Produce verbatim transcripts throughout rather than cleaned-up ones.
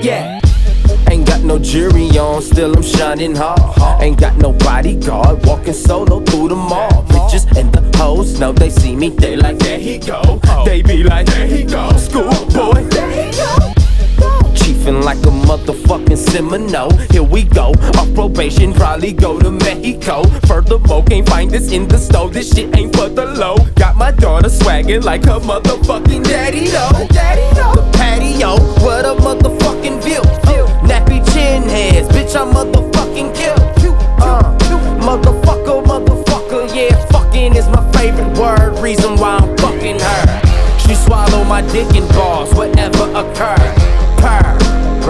Yeah. Ain't got no jury on, still I'm shining hard. Ain't got no bodyguard, walking solo through the mall. Bitches and the hoes know they see me, they like, there he go. They be like, there he go. Schoolboy, there he go. Chiefin' like a motherfucking Seminole. Here we go, off probation, probably go to Mexico. Furthermore, can't find this in the store, this shit ain't for the low. Got my daughter swaggin' like her motherfucking daddy though. The patio, what a motherfucking view. Nappy chin heads, bitch, I'm motherfucking kill. Uh, motherfucker, motherfucker, yeah, fucking is my favorite word. Reason why I'm fucking her. She swallow my dick in balls, whatever occur. Purr.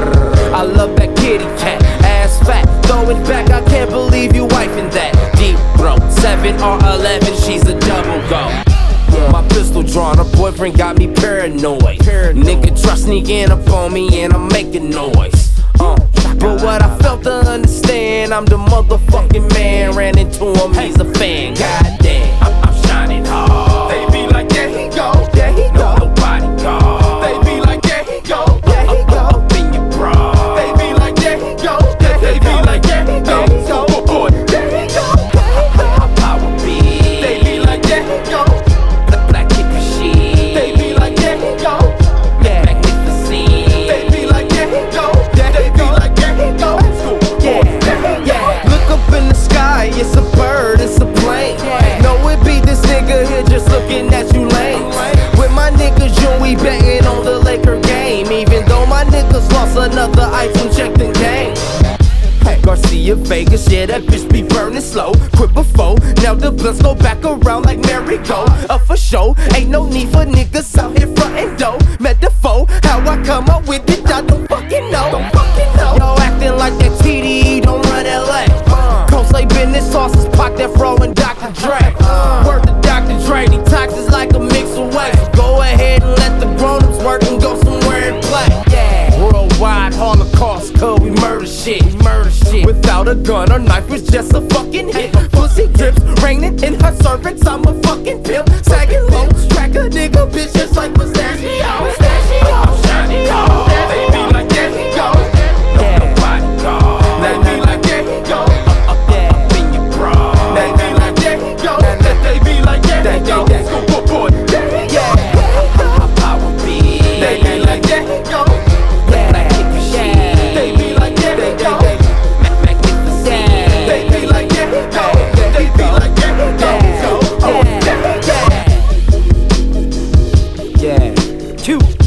I love that kitty cat, ass fat, throw it back, I can't believe you wifing that. Deep throat, seven or eleven, she's a double go. My pistol drawn, her boyfriend got me paranoid. Nigga try sneaking up on me and I'm making noise. Uh, but what I felt to understand, I'm the motherfucking man. Ran into him, he's a fan. Goddamn, I'm, I'm shining hard. They be like, there he go, there he go. No, nobody go. They be like, there he go, there he go. Up in your bra. They be like, there he go, there he go. They be like, there he go, oh boy, there he go. How power be? They be like, there he go. The black hippie shit. They be like, there he go. Yeah, magnificent. They be like, there he go. They be like, there he go. Yeah, yeah. Look up in the sky, it's a bird, it's a plane. No, it be this nigga here just looking at you lames. With my niggas, you we betting on the Laker game. Even though my niggas lost another item checked in game. Hey, Garcia, Vegas, yeah, that bitch be burning slow. Quit before, now the blunts go back around like merry-go. Uh, for sure, ain't no need for niggas out here frontin' dough. Metaphor, how I come up with it, I don't fucking know. Don't fucking know. Yo, acting like that T D E don't run L A. Uh, Coldplay business sauces, Pac that Fro and Doctor Dre. Uh, Word to Doctor Dre, detox is like a mix of ways. Go ahead and let the grown-ups work and go somewhere and play. Yeah, worldwide Holocaust, cause we murder shit. We murder shit. Without a gun or knife, it's just a fucking hit. Pussy drips, raining in her cervix, I'm a fucking pimp. Sagging low, track a nigga, bitch, just like pistachio. Pistachio, I'm shining hard. They be like, there he go. No, nobody go. They be like, there he go. Up, up in your bra. They be like, there he go. They be like, there he go. School boy, there he go. How power be? They be like, there he go. Like hippie shit. They be like, there he go. Magnificent. They be like, there he go. They be like, there he go. Oh, there he go. Yeah, cute.